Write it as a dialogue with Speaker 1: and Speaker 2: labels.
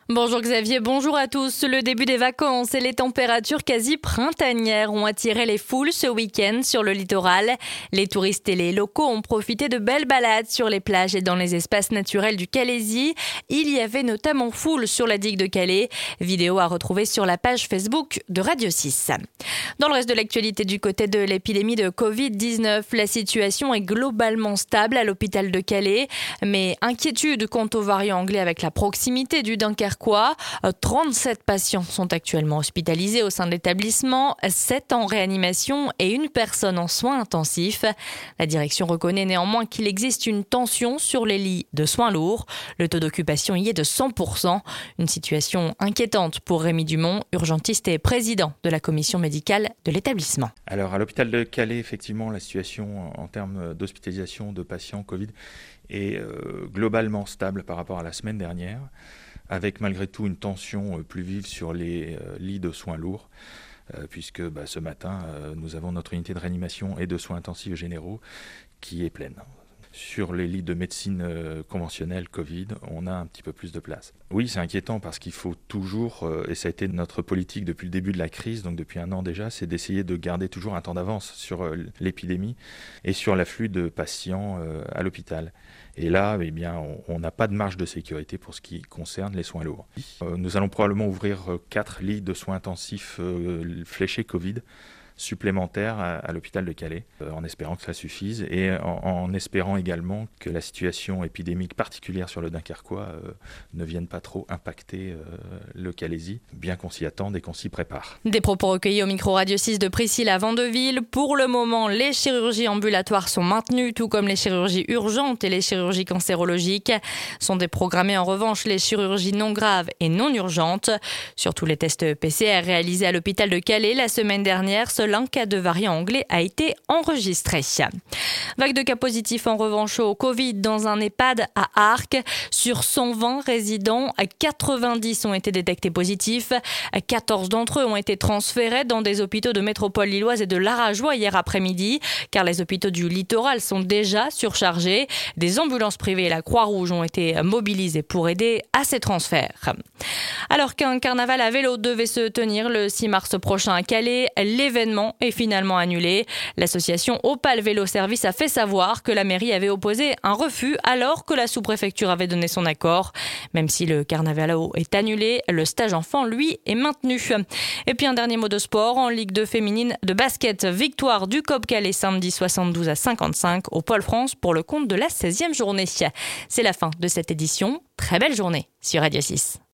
Speaker 1: Bonjour Xavier, bonjour à tous. Le début des vacances et les températures quasi printanières ont attiré les foules ce week-end sur le littoral. Les touristes et les locaux ont profité de belles balades sur les plages et dans les espaces naturels du Calaisis. Il y avait notamment foule sur la digue de Calais. Vidéo à retrouver sur la page Facebook de Radio 6. Dans le reste de l'actualité du côté de l'épidémie de Covid-19, la situation est globalement stable à l'hôpital de Calais. Mais inquiétude quant au variant anglais avec la proximité du Dunkerquois. 37 patients sont actuellement hospitalisés au sein de l'établissement, 7 en réanimation et une personne en soins intensifs. La direction reconnaît néanmoins qu'il existe une tension sur les lits de soins lourds. Le taux d'occupation y est de 100%. Une situation inquiétante pour Rémi Dumont, urgentiste et président de la commission médicale de l'établissement.
Speaker 2: Alors à l'hôpital de Calais, effectivement, la situation en termes d'hospitalisation de patients Covid est globalement stable par rapport à la semaine dernière, avec malgré tout une tension plus vive sur les lits de soins lourds, puisque ce matin, nous avons notre unité de réanimation et de soins intensifs généraux qui est pleine. Sur les lits de médecine conventionnelle Covid, on a un petit peu plus de place. Oui, c'est inquiétant parce qu'il faut toujours, et ça a été notre politique depuis le début de la crise, donc depuis un an déjà, c'est d'essayer de garder toujours un temps d'avance sur l'épidémie et sur l'afflux de patients à l'hôpital. Et là, on n'a pas de marge de sécurité pour ce qui concerne les soins lourds. Nous allons probablement ouvrir 4 lits de soins intensifs fléchés Covid supplémentaires à l'hôpital de Calais, en espérant que ça suffise et en espérant également que la situation épidémique particulière sur le Dunkerquois ne vienne pas trop impacter le Calaisis, bien qu'on s'y attende et qu'on s'y prépare.
Speaker 1: Des propos recueillis au micro Radio 6 de Priscilla Vandeville. Pour le moment, les chirurgies ambulatoires sont maintenues, tout comme les chirurgies urgentes et les chirurgies cancérologiques. Sont déprogrammées en revanche les chirurgies non graves et non urgentes. Sur tous les tests PCR réalisés à l'hôpital de Calais la semaine dernière, seul un cas de variant anglais a été enregistré. Vague de cas positifs en revanche au Covid dans un EHPAD à Arques. Sur 120 résidents, 90 ont été détectés positifs. 14 d'entre eux ont été transférés dans des hôpitaux de métropole lilloise et de l'Arajois hier après-midi, car les hôpitaux du littoral sont déjà surchargés. Des ambulances privées et la Croix-Rouge ont été mobilisées pour aider à ces transferts. Alors qu'un carnaval à vélo devait se tenir le 6 mars prochain à Calais, l'événement est finalement annulé. L'association Opal Vélo Service a fait savoir que la mairie avait opposé un refus alors que la sous-préfecture avait donné son accord. Même si le carnaval à eau est annulé, le stage enfant, lui, est maintenu. Et puis un dernier mot de sport. En Ligue 2 féminine de basket, victoire du COP Calais samedi 72-55 au Pôle France pour le compte de la 16e journée. C'est la fin de cette édition. Très belle journée sur Radio 6.